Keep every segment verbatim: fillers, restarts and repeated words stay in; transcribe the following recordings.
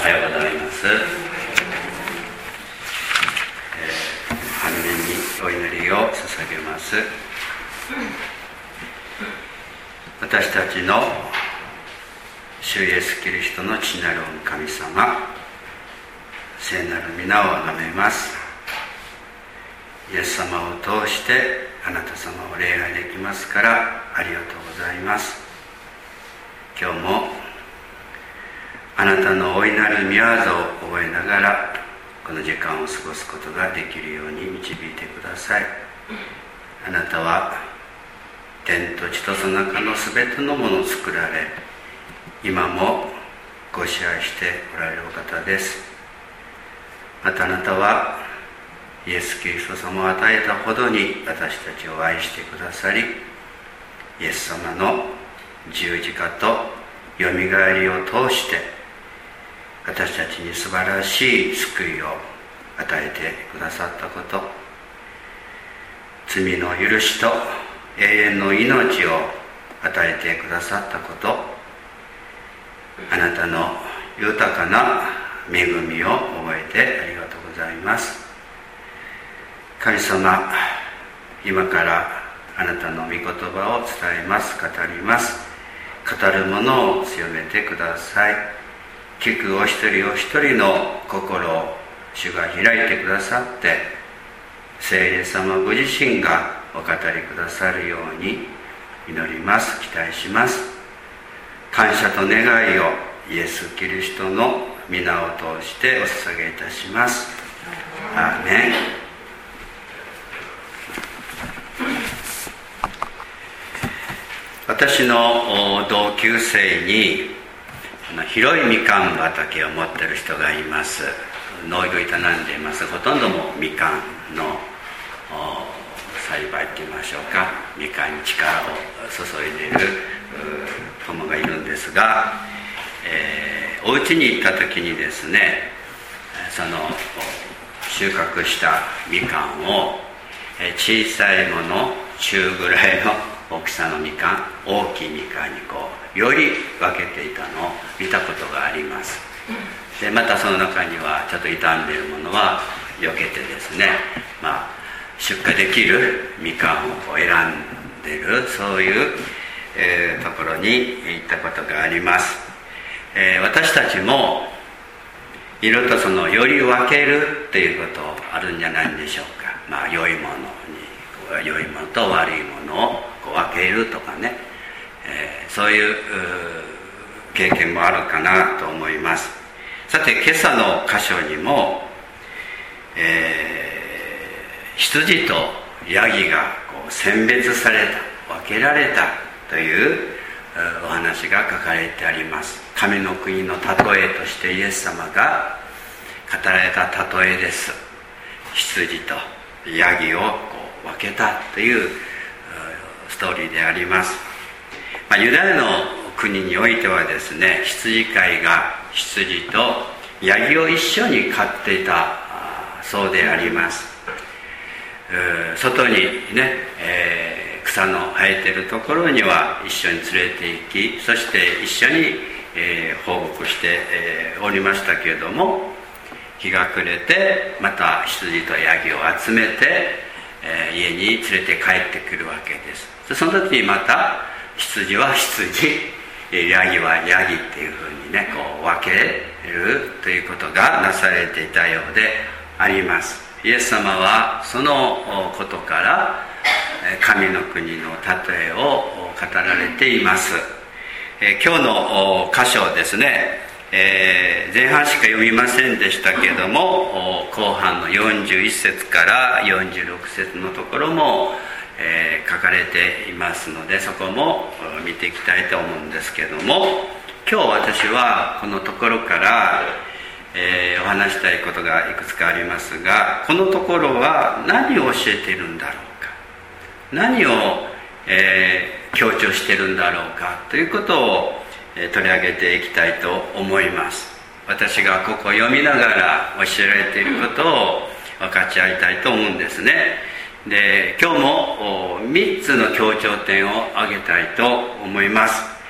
おはようございます。えー、初めにお祈りを捧げます。私たちの主イエスキリストの父なる御神様、聖なる皆を崇めます。イエス様を通してあなた様を礼拝できますからありがとうございます。今日もあなたの大いなる御業を覚えながらこの時間を過ごすことができるように導いてください。あなたは天と地とその中のすべてのものを作られ、今もご支配しておられるお方です。またあなたはイエス・キリスト様を与えたほどに私たちを愛してくださり、イエス様の十字架とよみがえりを通して私たちに素晴らしい救いを与えてくださったこと、罪の許しと永遠の命を与えてくださったこと、あなたの豊かな恵みを覚えてありがとうございます。神様、今からあなたの御言葉を伝えます、語ります。語る者を強めてください。聞くお一人お一人の心を主が開いてくださって、聖霊様ご自身がお語りくださるように祈ります、期待します。感謝と願いをイエス・キリストの皆を通してお捧げいたします。アーメン。私の同級生に広いみかん畑を持っている人がいます。農業を営んでいます。ほとんどもみかんの栽培といいましょうか、みかんに力を注いでいる友がいるんですが、えー、お家に行った時にですね、その収穫したみかんを小さいもの、中ぐらいの大きさのみかん、大きいみかんにこうより分けていたのを見たことがあります。でまたその中にはちょっと傷んでいるものは避けてですね、まあ、出荷できるみかんをこう選んでいる、そういう、えー、ところに行ったことがあります。えー、私たちもいろいろとそのより分けるっていうことあるんじゃないんでしょうか。まあ良いものに良いものと悪いものをこう分けるとかね、えー、そういう経験もあるかなと思います。さて今朝の箇所にも、えー、羊とヤギがこう選別された、分けられたというお話が書かれてあります。神の国の例えとしてイエス様が語られた例えです。羊とヤギをこう分けたというストーリーであります。まあ、ユダヤの国においてはですね、羊飼いが羊とヤギを一緒に飼っていたそうであります。外にね、えー、草の生えているところには一緒に連れて行き、そして一緒に、えー、放牧して、えー、おりましたけれども、日が暮れてまた羊とヤギを集めて、えー、家に連れて帰ってくるわけです。その時にまた羊は羊、ヤギはヤギっていうふうにね、こう分けるということがなされていたようであります。イエス様はそのことから神の国の例えを語られています。えー、今日の箇所ですね、えー、前半しか読みませんでしたけども、後半のよんじゅういっ節からよんじゅうろく節のところも、えー、書かれていますので、そこも見ていきたいと思うんですけども、今日私はこのところから、えー、お話したいことがいくつかありますが、このところは何を教えているんだろうか、何を、えー、強調しているんだろうかということを取り上げていきたいと思います。私がここを読みながら教えられていることを分かち合いたいと思うんですね。で、今日もみっつの強調点を挙げたいと思います。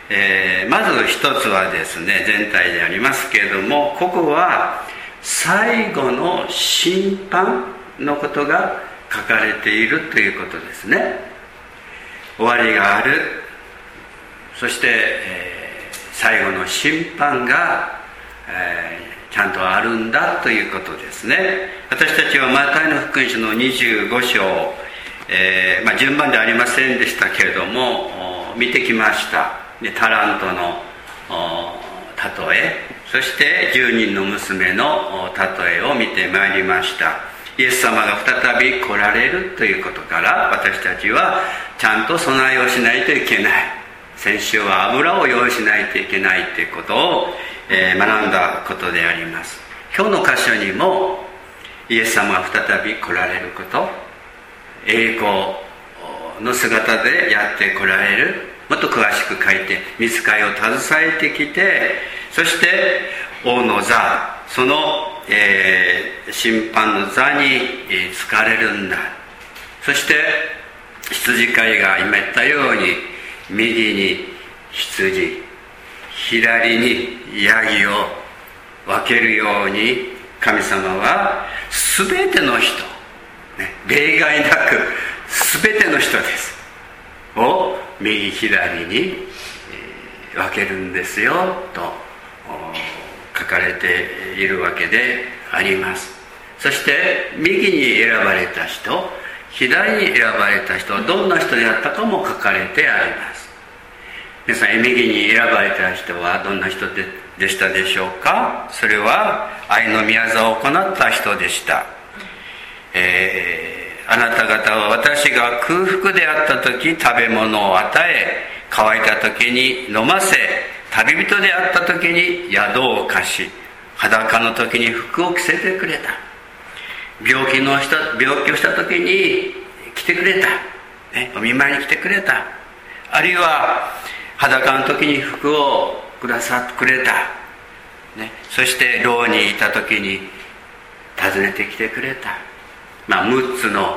えー、まず一つはですね、全体でありますけれども、ここは最後の審判のことが書かれているということですね。終わりがある、そして、えー、最後の審判が、えー、ちゃんとあるんだということですね。私たちはマタイの福音書のにじゅうご章、えーまあ、順番ではありませんでしたけれども見てきました。でタラントの例え、そしてじゅうにんの娘の例えを見てまいりました。イエス様が再び来られるということから、私たちはちゃんと備えをしないといけない。先週は油を用意しないといけないということを、えー、学んだことであります。今日の箇所にもイエス様が再び来られること、栄光の姿でやって来られる、もっと詳しく書いて、御使いを携えてきて、そして王の座、その、えー、審判の座につかれるんだ。そして羊飼いが今言ったように、右に羊、左にヤギを分けるように、神様は全ての人、ね、例外なく全ての人ですを右左に分けるんですよと書かれているわけであります。そして右に選ばれた人、左に選ばれた人はどんな人であったかも書かれてあります。皆さん、右に選ばれた人はどんな人 で, でしたでしょうか。それは愛の御業を行った人でした。えー、あなた方は私が空腹であった時食べ物を与え、乾いた時に飲ませ、旅人であった時に宿を貸し、裸の時に服を着せてくれた。病気のした病気をした時に来てくれた、ね、お見舞いに来てくれた。あるいは裸の時に服をくださってくれた、ね、そして牢にいた時に訪ねてきてくれた。まあ、むっつの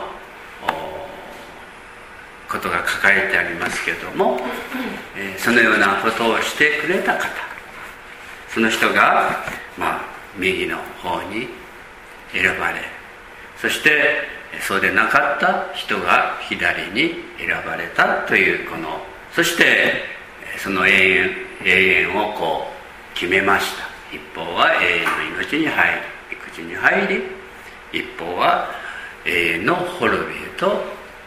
ことが書かれてありますけれども、えー、そのようなことをしてくれた方、その人が、まあ、右の方に選ばれ、そしてそうでなかった人が左に選ばれたという、このそしてその永遠永遠をこう決めました。一方は永遠の命に入り、育児に入り、一方は永遠の滅びへと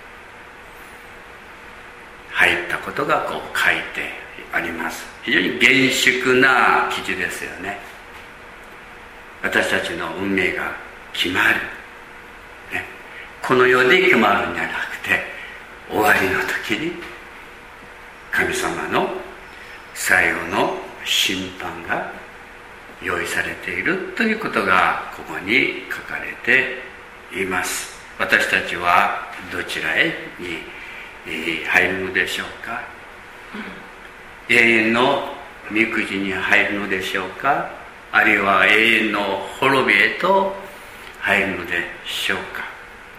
入ったことがこう書いてあります。非常に厳粛な記事ですよね。私たちの運命が決まる、ね、この世で決まるんじゃなくて、終わりの時に神様の最後の審判が用意されているということがここに書かれています。私たちはどちらへに入るのでしょうか。永遠の御国に入るのでしょうか、あるいは永遠の滅びへと入るのでしょうか。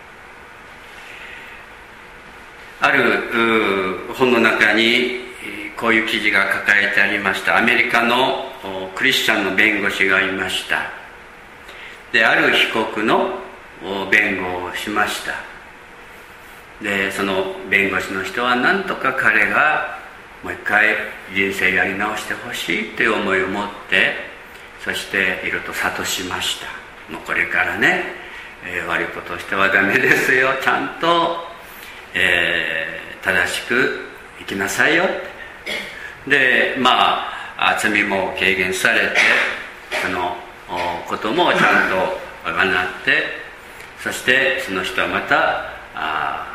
ある本の中にこういう記事が書かれてありました。アメリカのクリスチャンの弁護士がいました。で、ある被告の弁護をしました。で、その弁護士の人は何とか彼がもう一回人生やり直してほしいという思いを持って、そしていろいろと諭しました。もうこれからね、えー、悪いことをしてはダメですよ、ちゃんと、えー、正しく生きなさいよ。で、まあ罪も軽減されて、そのこともちゃんとあがなって、そしてその人はまたあ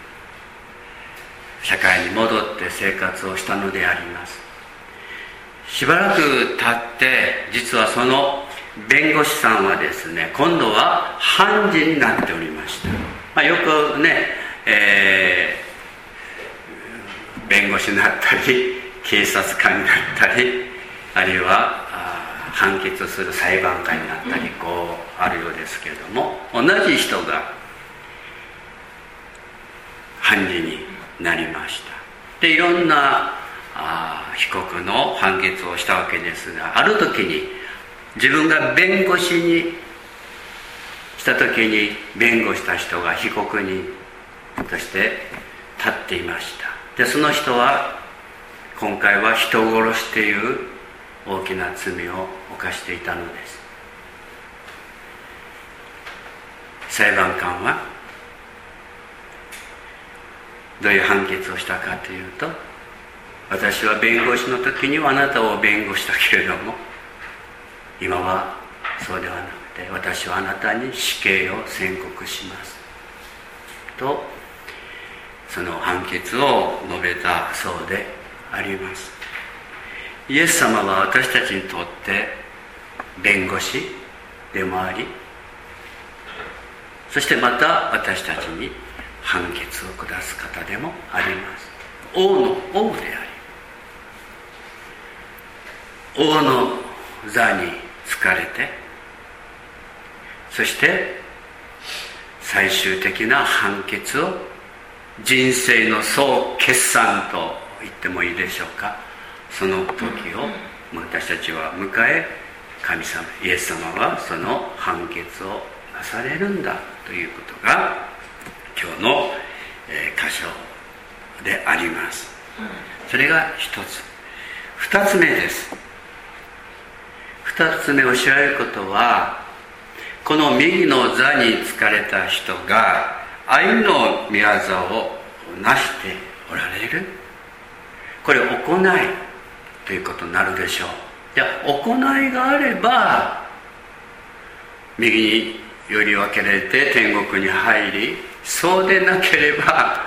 社会に戻って生活をしたのであります。しばらく経って実はその弁護士さんはですね、今度は判事になっておりました。まあ、よくね、えー、弁護士になったり警察官になったり、あるいは判決する裁判官になったり、こうあるようですけれども、同じ人が判事になりました。で、いろんなあ被告の判決をしたわけですが、ある時に自分が弁護士にした時に弁護した人が被告人として立っていました。でその人は今回は人殺しという大きな罪を犯していたのです。裁判官はどういう判決をしたかというと、私は弁護士の時にはあなたを弁護したけれども、今はそうではなくて私はあなたに死刑を宣告しますと、その判決を述べたそうであります。イエス様は私たちにとって弁護士でもあり、そしてまた私たちに判決を下す方でもあります。王の王であり、王の座に就かれて、そして最終的な判決を、人生の総決算と言ってもいいでしょうか、その時を私たちは迎え、神様イエス様はその判決をなされるんだということが今日の、えー、箇所であります。それが一つ。二つ目です。二つ目を知られることは、この右の座に就かれた人が愛の御業をなしておられる、これ行いということになるでしょう。いや、行いがあれば右により分けられて天国に入り、そうでなければ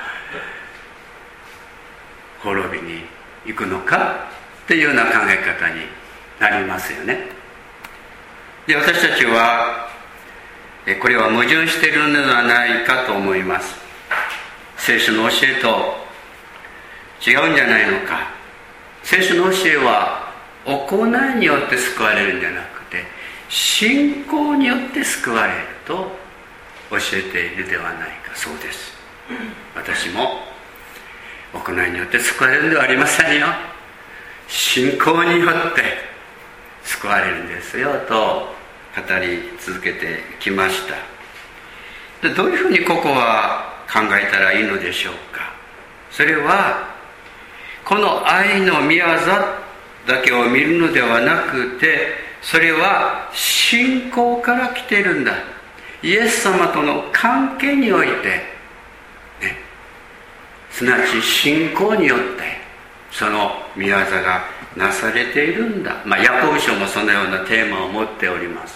滅びに行くのかというような考え方になりますよね。で、私たちはこれは矛盾しているのではないかと思います。聖書の教えと違うんじゃないのか。聖書の教えは行いによって救われるんじゃなくて、信仰によって救われると教えているではないか。そうです。私も行いによって救われるんではありませんよ。信仰によって救われるんですよと語り続けてきました。で、どういうふうにここは考えたらいいのでしょうか。それはこの愛の御業だけを見るのではなくて、それは信仰から来ているんだ。イエス様との関係において、ね、すなわち信仰によってその御業がなされているんだ。まあ、ヤコブ書もそのようなテーマを持っております。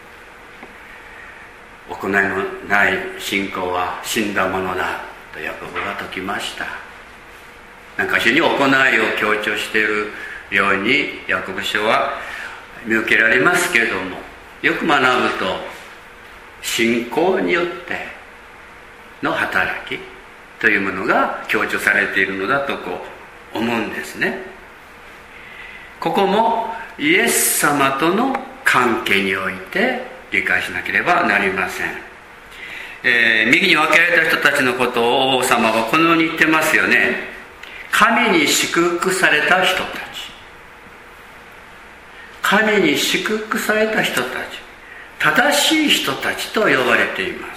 行いのない信仰は死んだものだとヤコブが説きました。なんか主に行いを強調しているようにヤコブ書は見受けられますけれども、よく学ぶと信仰によっての働きというものが強調されているのだとこう思うんですね。ここもイエス様との関係において理解しなければなりません。えー、右に分けられた人たちのことを王様はこのように言ってますよね。神に祝福された人たち、神に祝福された人たち、正しい人たちと呼ばれています。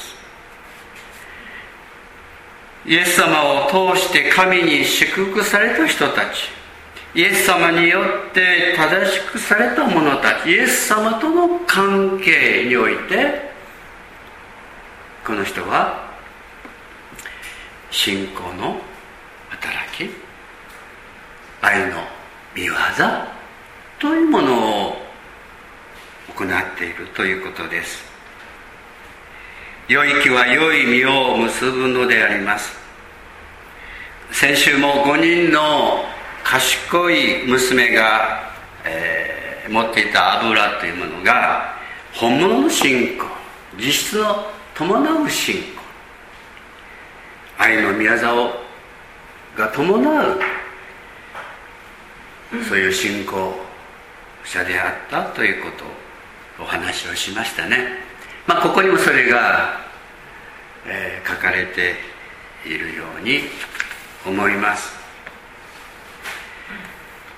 イエス様を通して神に祝福された人たち、イエス様によって正しくされた者たち、イエス様との関係において、この人は信仰の働き、愛の御業というものを行っているということです。良い木は良い実を結ぶのであります。先週もごにんの賢い娘が、えー、持っていた油というものが本物の信仰、実質の伴う信仰、愛の御業が伴うそういう信仰者であったということをお話をしましたね。まあ、ここにもそれが、えー、書かれているように思います。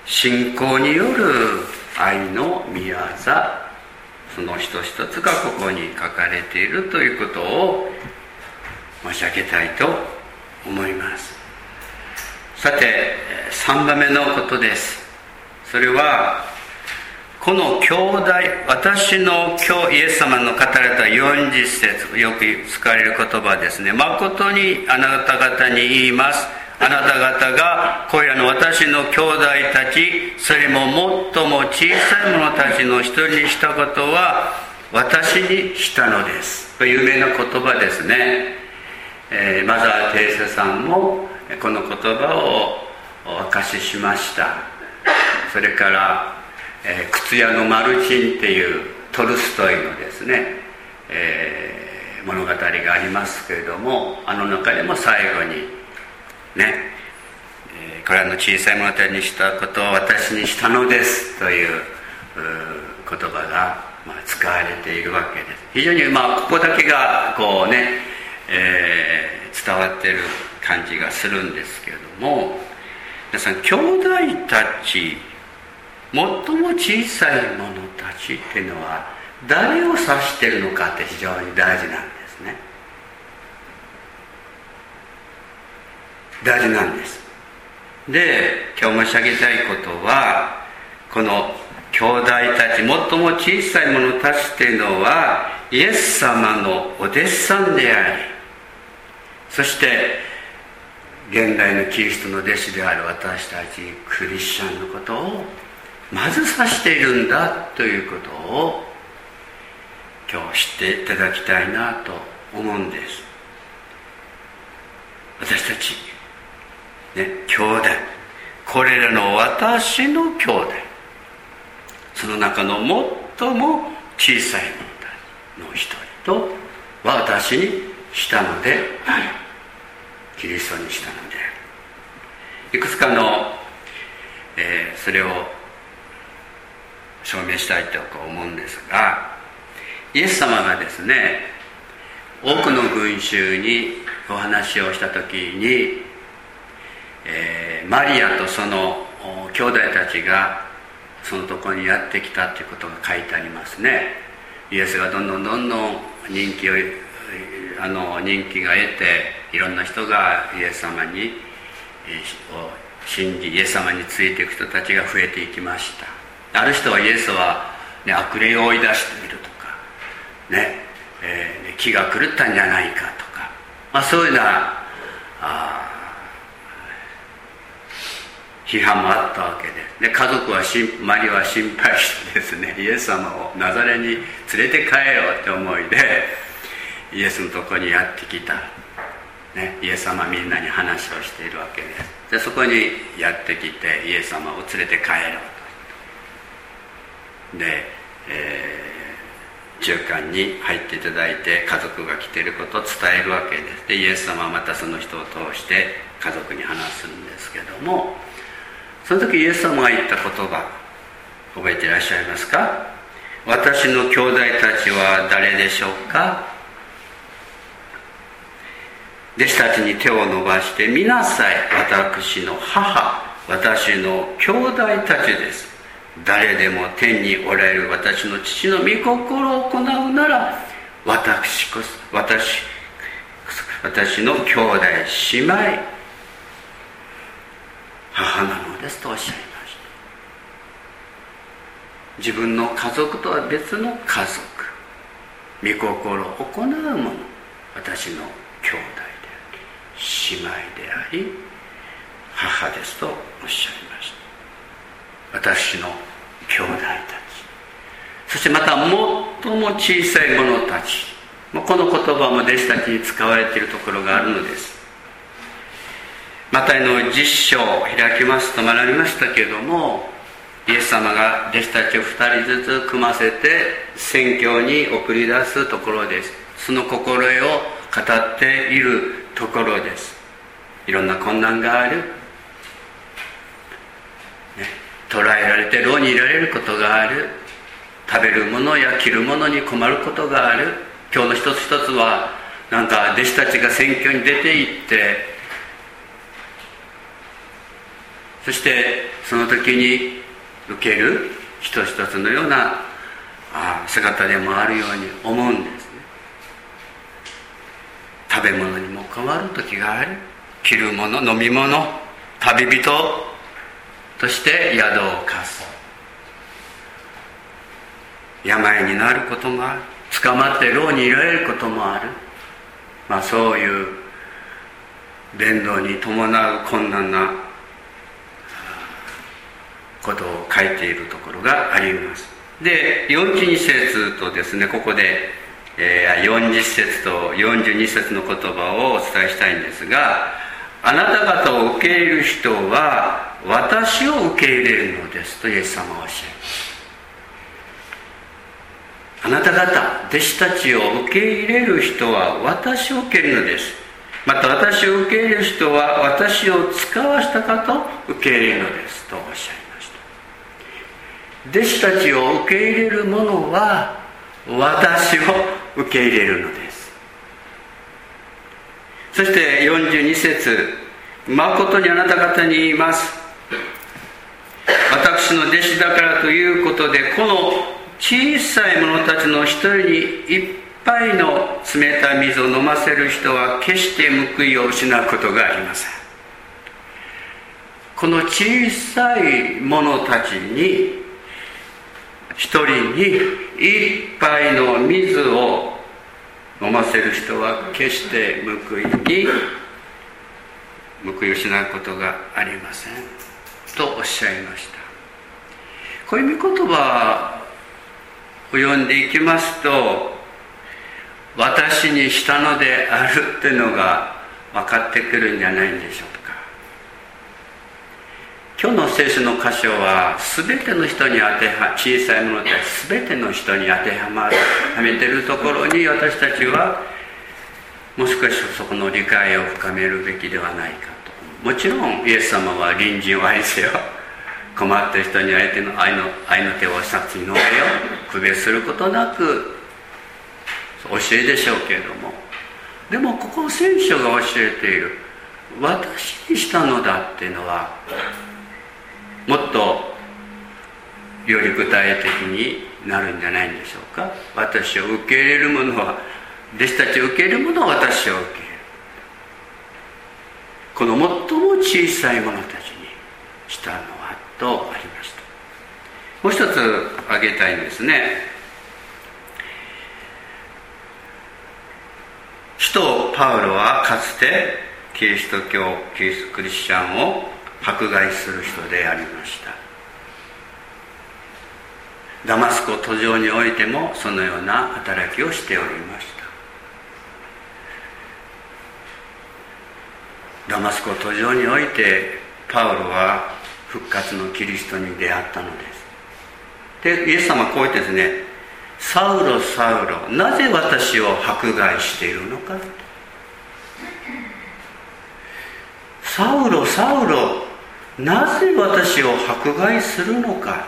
信仰による愛の御業、その一つ一つがここに書かれているということを申し上げたいと思います。さて、さんばんめのことです。それはこの兄弟、私の今日イエス様の語られたよんじゅっ節、よく使われる言葉ですね。誠にあなた方に言います。あなた方がこれらの私の兄弟たち、それも最も小さい者たちの一人にしたことは私にしたのです。これ有名な言葉ですね。えー、マザー・テレサさんもこの言葉をお明かししました。それから、えー、靴屋のマルチンっていうトルストイのですね、えー、物語がありますけれども、あの中でも最後にね、えー、これらの小さい者たちにしたことを私にしたのですという言葉が、まあ、使われているわけです。非常に、まあ、ここだけがこうね、えー、伝わっている感じがするんですけれども、皆さん、兄弟たち、最も小さい者たちっていうのは誰を指しているのかって非常に大事なんですね。大事なんです。で、今日申し上げたいことは、この兄弟たち、最も小さい者たちっていうのはイエス様のお弟子さんであり、そして現代のキリストの弟子である私たちクリスチャンのことをまず指しているんだということを今日知っていただきたいなと思うんです。私たちね、兄弟、これらの私の兄弟、その中の最も小さい者の一人とは私にしたのである。キリストにしたのである。いくつかの、えー、それを証明したいと思うんですが、イエス様がですね、多くの群衆にお話をした時に、えー、マリアとその兄弟たちがそのところにやってきたということが書いてありますね。イエスがどんどんどんどん人気をあの人気が得て、いろんな人がイエス様に、えー、を信じイエス様についていく人たちが増えていきました。ある人はイエスは、ね、悪霊を追い出しているとかね、えー、気が狂ったんじゃないかとか、まあ、そういうようなあ批判もあったわけで、で家族はマリは心配してですね、イエス様をナザレに連れて帰ろうって思いでイエスのところにやってきた、ね、イエス様はみんなに話をしているわけです。でそこにやってきてイエス様を連れて帰ろうと。で、えー、中間に入っていただいて家族が来ていることを伝えるわけです。でイエス様はまたその人を通して家族に話すんですけども、その時イエス様が言った言葉覚えていらっしゃいますか？私の兄弟たちは誰でしょうか？弟子たちに手を伸ばして見なさい、私の母、私の兄弟たちです。誰でも天におられる私の父の御心を行うなら、私こそ私私の兄弟姉妹母なのですとおっしゃいました。自分の家族とは別の家族、御心を行う者、私の兄弟姉妹であり母ですとおっしゃいました。私の兄弟たち、そしてまた最も小さい者たち、この言葉も弟子たちに使われているところがあるのです。マタイのじゅっ章を開きますと学びましたけれども、イエス様が弟子たちをふたりずつ組ませて宣教に送り出すところです。その心得を語っているところです。いろんな困難がある、ね、捕らえられて牢にいられることがある、食べるものや着るものに困ることがある。今日の一つ一つはなんか弟子たちが宣教に出て行ってそしてその時に受ける一つ一つのようなあ姿でもあるように思うんですね。食べ物にも変わる時がある。着るもの、飲み物、旅人として宿を貸す。病になることもある。捕まって牢に入れられることもある。まあそういう伝道に伴う困難なことを書いているところがあります。で、よんじゅうに節とですね、ここで、えー、よんじゅう節とよんじゅうに節の言葉をお伝えしたいんですが、あなた方を受け入れる人は私を受け入れるのですとイエス様はおっしゃいます。あなた方、弟子たちを受け入れる人は私を受け入れるのです。また私を受け入れる人は私を使わした方を受け入れるのですとおっしゃいました。弟子たちを受け入れる者は私を受け入れるのです。そしてよんじゅうに節、誠にあなた方に言います。私の弟子だからということで、この小さい者たちの一人にいっぱいの冷たい水を飲ませる人は決して報いを失うことがありません。この小さい者たちに一人にいっぱいの水を飲ませる人は決して報いに報いを失うことがありませんとおっしゃいました。こういう御言葉を読んでいきますと、私にしたのであるっていうのが分かってくるんじゃないんでしょうか。今日の聖書の箇所は全ての人に当ては小さいものたち全ての人に当てはまるはめているところに、私たちはもう少しそこの理解を深めるべきではないかと。もちろんイエス様は隣人を愛せよ、困っている人に相手の愛の愛の手を差し伸べよ、区別することなく教えでしょうけれども、でもここ聖書が教えている私にしたのだっていうのはもっとより具体的になるんじゃないんでしょうか。私を受け入れる者は、弟子たちを受け入れる者は私を受け入れる。この最も小さい者たちにしたのはとありました。もう一つ挙げたいんですね。使徒パウロはかつてキリスト教キリストクリスチャンを迫害する人でありました。ダマスコ途上においてもそのような働きをしておりました。ダマスコ途上においてパウロは復活のキリストに出会ったのです。でイエス様はこう言ってですね、サウロサウロ、なぜ私を迫害しているのか。サウロサウロ、なぜ私を迫害するのか。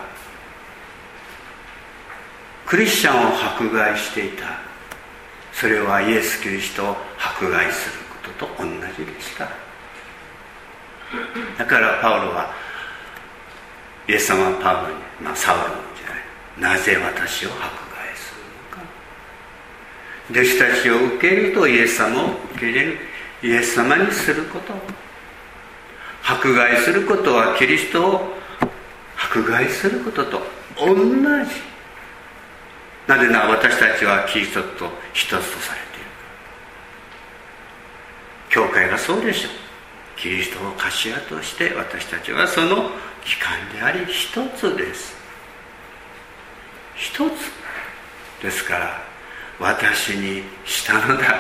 クリスチャンを迫害していた。それはイエス・キリストを迫害することと同じでした。だからパウロはイエス様はパウロに、まあ、サウロの時代、なぜ私を迫害するのか。弟子たちを受け入れるとイエス様を受け入れる、イエス様にすること。迫害することはキリストを迫害することと同じ。なぜなら私たちはキリストと一つとされている。教会がそうでしょう。キリストを頭として私たちはその機関であり一つです。一つですから、私にしたのだ、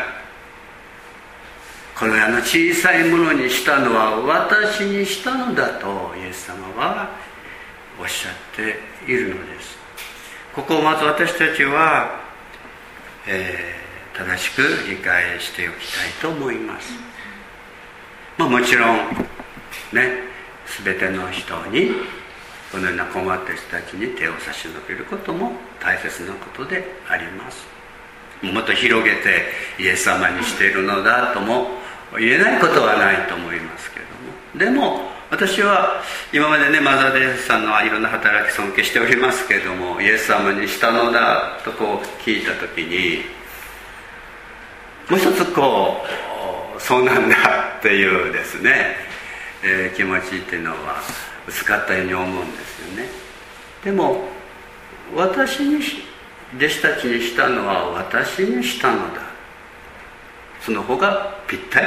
このような小さいものにしたのは私にしたのだとイエス様はおっしゃっているのです。ここをまず私たちは、えー、正しく理解しておきたいと思います。まあ、もちろんね、全ての人にこのような困った人たちに手を差し伸べることも大切なことであります。もっと広げてイエス様にしているのだとも言えないことはないと思いますけれども、でも私は今までねマザー・テレサさんのいろんな働き尊敬しておりますけれども、イエス様にしたのだとこう聞いた時に、もう一つこうそうなんだっていうですね、えー、気持ちっていうのは薄かったように思うんですよね。でも私に弟子たちにしたのは私にしたのだ、その方がぴったり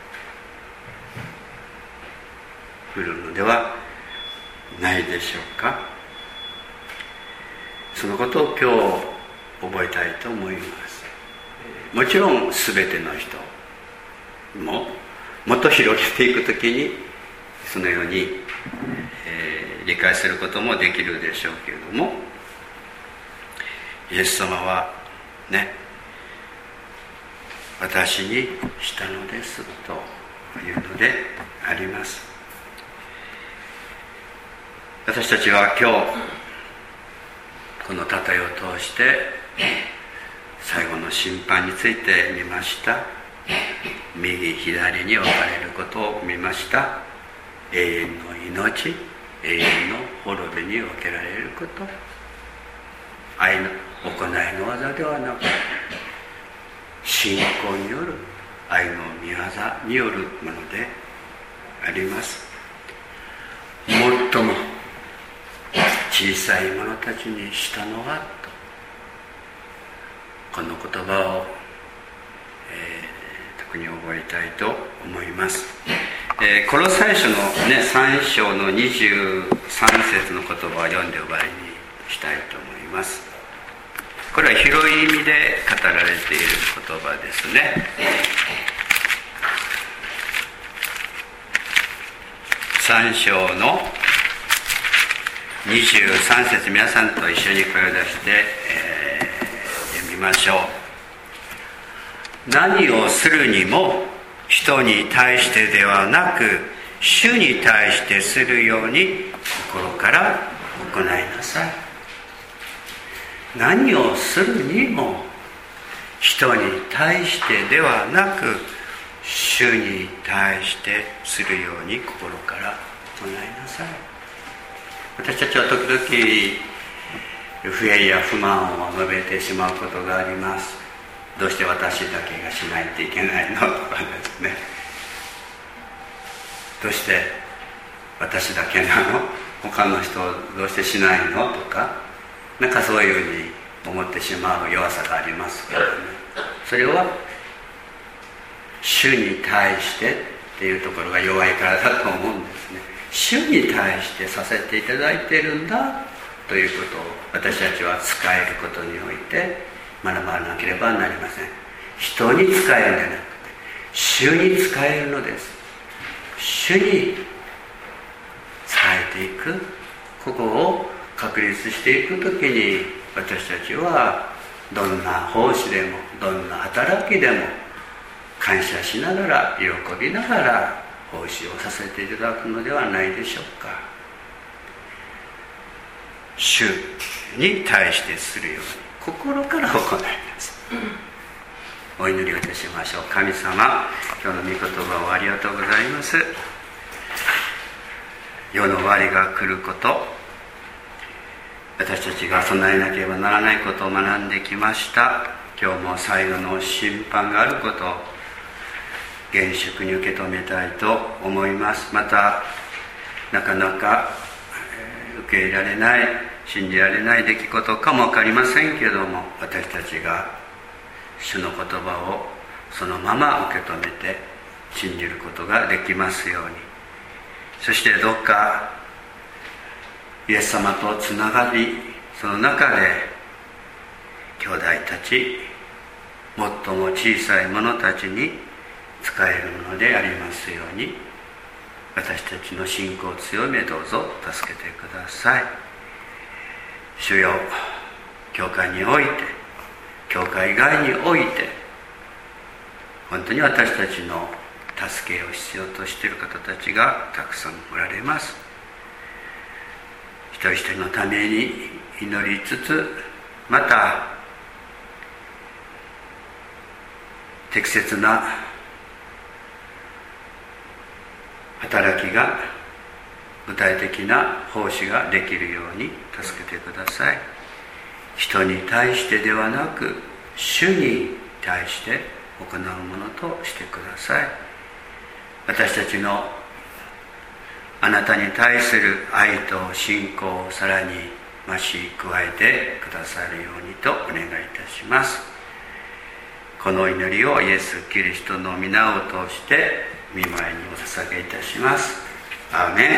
来るのではないでしょうか。そのことを今日覚えたいと思います。もちろん全ての人ももっと広げていくときにそのように、えー、理解することもできるでしょうけれども、イエス様はね、私にしたのですというのであります。私たちは今日この例えを通して最後の審判について見ました。右左に分かれることを見ました。永遠の命、永遠の滅びに分けられること、愛の行いの技ではなく信仰による愛の御業によるものであります。最も小さい者たちにしたのはと、この言葉を、えー、特に覚えたいと思います。えー、コロサイ書の、ね、さん章のにじゅうさん節の言葉を読んで終わりにしたいと思います。これは広い意味で語られている言葉ですね。さん章のにじゅうさん節、皆さんと一緒に声を出して、えー、読みましょう。何をするにも人に対してではなく主に対してするように心から行いなさい。何をするにも人に対してではなく主に対してするように心から行いなさい。私たちは時々不平や不満を述べてしまうことがあります。どうして私だけがしないといけないのとかですね。どうして私だけなの、他の人どうしてしないのとか、なんかそういうふうに思ってしまう弱さがありますけどね。それは主に対してっていうところが弱いからだと思うんですね。主に対してさせていただいているんだということを私たちは使えることにおいて学ばなければなりません。人に使えるんじゃなくて主に使えるのです。主に伝えていく、ここを確立していくときに私たちはどんな奉仕でもどんな働きでも感謝しながら喜びながら奉仕をさせていただくのではないでしょうか。主に対してするように心から行います。お祈りをいたしましょう。神様、今日の御言葉をありがとうございます。世の終わりが来ること、私たちが備えなければならないことを学んできました。今日も最後の審判があることを厳粛に受け止めたいと思います。またなかなか受け入れられない、信じられない出来事かも分かりませんけれども、私たちが主の言葉をそのまま受け止めて信じることができますように。そしてどうかイエス様とつながり、その中で兄弟たち、最も小さい者たちに使えるものでありますように、私たちの信仰を強めどうぞ助けてください。主よ、教会において、教会外において、本当に私たちの助けを必要としている方たちがたくさんおられます。一人一人のために祈りつつ、また適切な働きが具体的な奉仕ができるように助けてください。人に対してではなく、主に対して行うものとしてください。私たちのあなたに対する愛と信仰をさらに増し加えてくださるようにとお願いいたします。この祈りをイエス・キリストの皆を通して御前にお捧げいたします。アーメン。